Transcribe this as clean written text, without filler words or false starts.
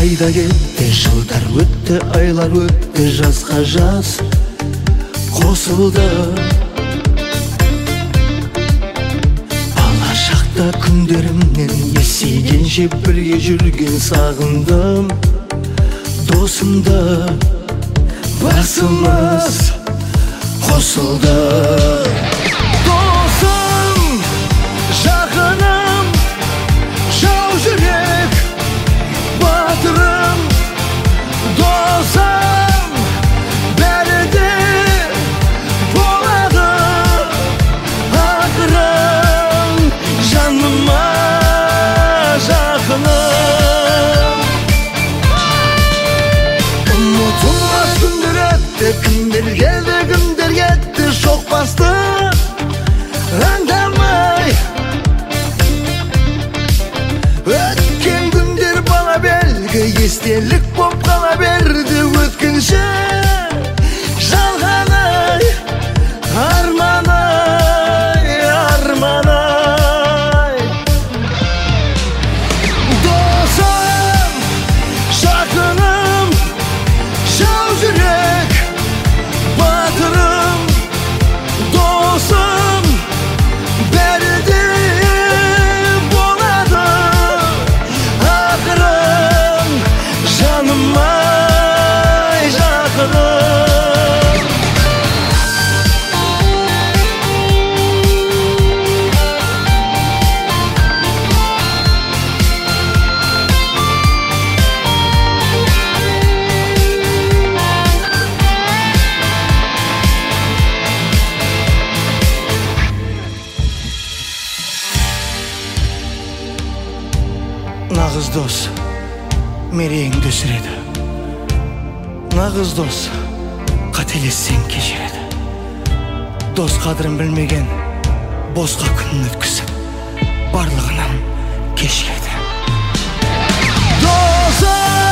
қайда кетті, жылдар өтті, айлар өтті, жазға жаз қосылды. Бала шақта күндерімнен есейгенше бірге жүрген сағындым досымды. Басымыз қосылды. Досым, жақыным, жау жүрек батырым. Досым, бәрі де болады ақырын, жаныма жақыным. Ұмытылмас күндер өтті, күндер келді, күндер кетті, шоқ басты аңдамай. Өткен күндер бала белгі, естелік боп қала берді. Өткінші жалғанай, арманай, арманай. Досым, жақыным, жау жүрек батырым. Досым, бәрі де болады ақырын, жаныма жақыным. Nağız dос мерейіңді өсіреді. Nağız дос қателессең кешіреді. Дос қадірін білмеген босқа күн өткізіп барлығынан кешіреді. Досым